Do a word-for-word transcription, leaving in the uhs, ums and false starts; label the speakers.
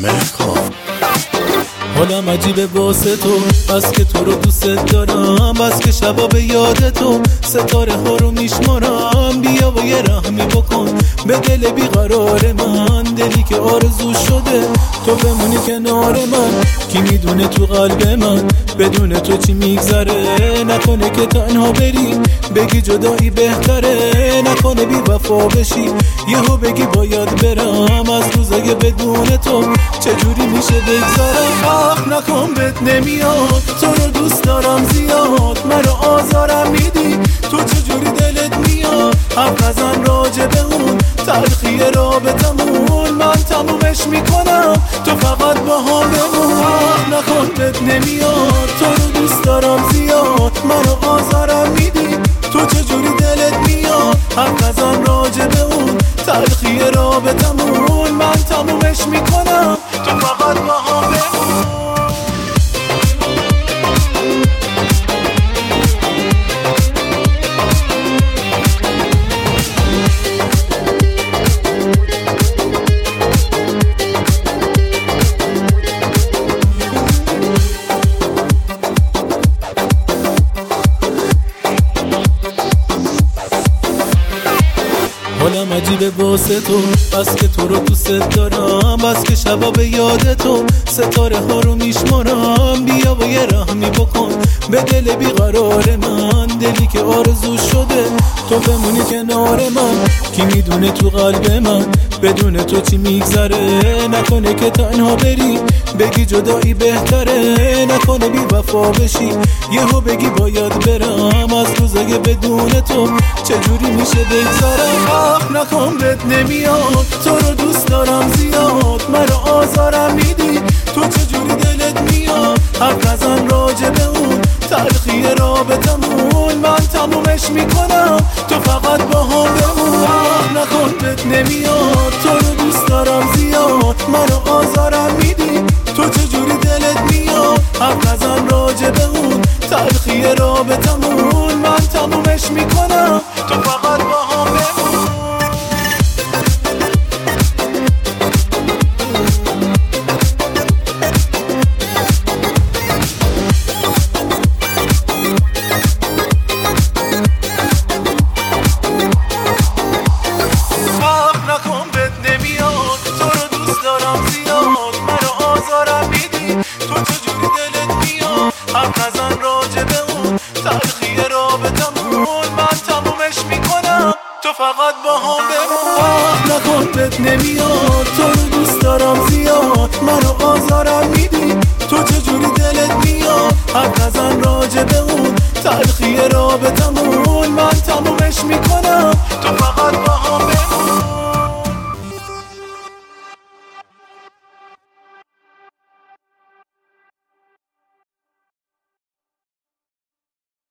Speaker 1: مهکان.
Speaker 2: حالم عجیبه واسه تو، بس که تو رو دوست دارم، بس که شبا به یاد تو ستاره ها رو میشمارم. بیا و یه رحمی بکن به دل بیقرار من، دلی که آرزو شده تو بمونی کنار من. کی میدونه تو قلب من بدون تو چی میگذره، نکنه که تنها بری بگی جدایی بهتره، نکنه بی وفا بشی یهو بگی باید برم از روزای بدون تو چجوری میشه بگذارم. آخ نکن بهت نمیاد، تو رو دوست دارم زیاد، مرا آزارم میدی تو چجوری دلت میاد. حرف نزن راجع به اون تلخی رابطمون، من تمومش میکنم تو فقط با هم بمون. آخ نکن بهت نمیاد، تو رو دوست دارم زیاد، مرا آزارم میدی تو چجوری دلت میاد. حرف نزن راجع به اون تلخی رابطمون، من تمومش میکنم تو فقط با هم بمون. حالم عجیبه واسه تو، بس که تو رو دوست دارم، بس که شبا به یاد تو ستاره ها رو میشمارم. بیا و یه رحمی بکن به دل بیقرار من، دلی که آرزو شده تو بمونی کنار من. کی میدونه تو قلب من بدون تو چی میگذره، نکنه که تنها بری بگی جدایی بهتره، نکنه بی وفا بشی یهو بگی باید برم از روزای بدون تو چجوری میشه بگذارم. آخ نکن بهت نمیاد، تو رو دوست دارم زیاد، مرا آزارم میدی تو چجوری دلت میاد. حرف نزن راجع به اون تلخی رابطمون، من تمومش میکنم تو فقط با هم بمون. آخ نکن بهت نمیاد، تو رو دوست دارم زیاد، مرا آزارم میدی تو چجوری دلت میاد. حرف نزن راجع به اون تلخی رابطمون، من تمومش میکنم تو فقط با هم بمون. حرف نزن راجع به اون تلخی رابطمون، من تمومش میکنم تو فقط با هم بمون. آخ نکن بهت نمیاد، تو رو دوست دارم زیاد، منو آزارم میدی